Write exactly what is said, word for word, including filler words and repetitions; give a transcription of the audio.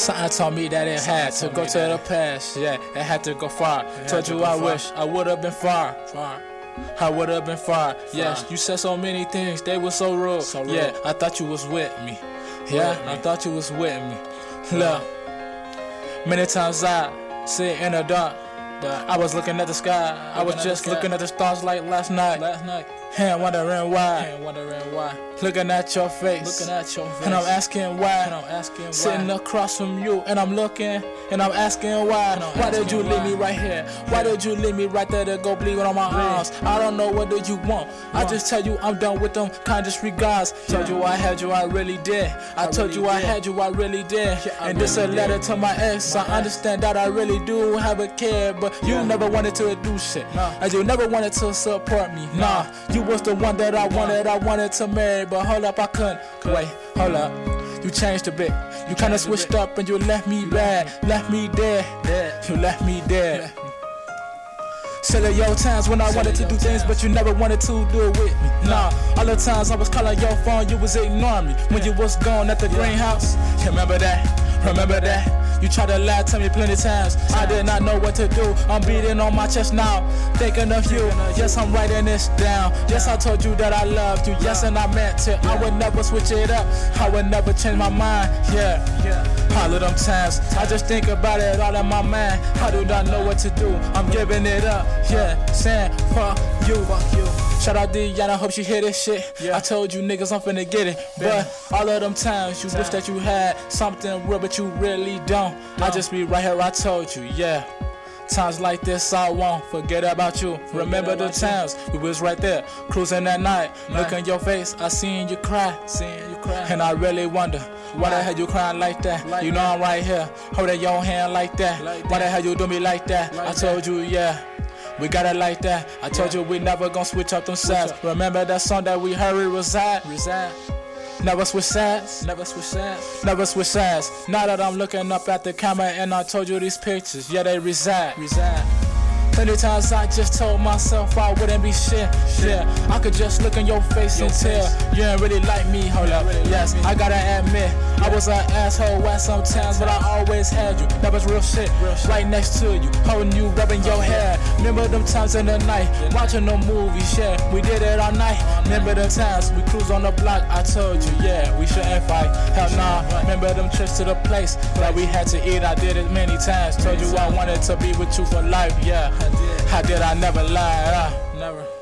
Something told me that it had to go to the past, yeah, it had to go far. Told you I wish I would've been far. I would've been far. Yes, you said so many things, they were so rude. Yeah, I thought you was with me. Yeah, I thought you was with me. Look, many times I sit in the dark. I was looking at the sky. I was just looking at the stars like last night. Last night. And wondering why. And wondering why. Looking at your face. Looking at your face. And I'm asking why. And I'm asking why. Sitting across from you and I'm looking and I'm asking why. Why did you leave me right here? Why did you leave me right there to go bleeding on my arms? I don't know what do you want. I just tell you I'm done with them kind disregards. Told you I had you, I really did. I told you I had you, I really did. And this a letter to my ex. I understand that I really do have a kid, but you never wanted to do shit. And you never wanted to support me. Nah, you was the one that I wanted, I wanted to marry, but hold up, I couldn't. Wait, hold up. You changed a bit. You kinda switched up and you left me bad, left me dead. You left me dead. Silly your times when I wanted to do things, but you never wanted to do it with me. Nah, all the times I was calling your phone, you was ignoring me. When you was gone at the greenhouse, you remember that? Remember that? You tried to lie to me plenty times. I did not know what to do. I'm beating on my chest now, thinking of you. Yes, I'm writing this down. Yes, I told you that I loved you. Yes, and I meant it. I would never switch it up. I would never change my mind. Yeah, all of them times I just think about it all in my mind. I do not know what to do. I'm giving it up. Yeah, saying fuck you. Fuck you. Shout out Deanna, hope she hear this shit. Yeah. I told you niggas I'm finna get it. But all of them times you wish that you had something real, but you really don't. don't. I just be right here, I told you, yeah. Times like this I won't forget about you. Forget Remember about the times you. we was right there, cruising that night. night. Look in your face, I seen you cry. Seen you cry. And I really wonder, why the hell you crying like that? Like you know that. I'm right here, holding your hand like that. Like why that. the hell you do me like that? Like I told that. you, yeah. We got it like that. I told yeah. you we never gon' switch up them sides. Remember that song that we heard, Reside? Reside. Never switch sides. Never switch sides. Never switch sides. Now that I'm looking up at the camera and I told you these pictures, yeah, they reside. Reside. Plenty times I just told myself I wouldn't be shit. Yeah, I could just look in your face your and tell face. you ain't really like me. Hold up, really yes, like I gotta admit I was an asshole at some times, but I always had you. That was real shit, real shit. Right next to you, holding you, rubbing your hair. Remember them times in the night, watching the movies, yeah, we did it all night. Remember the times we cruised on the block, I told you, yeah, we shouldn't fight. Hell nah, remember them trips to the place that we had to eat, I did it many times. Told you I wanted to be with you for life, yeah. I did, I never lied, uh, never.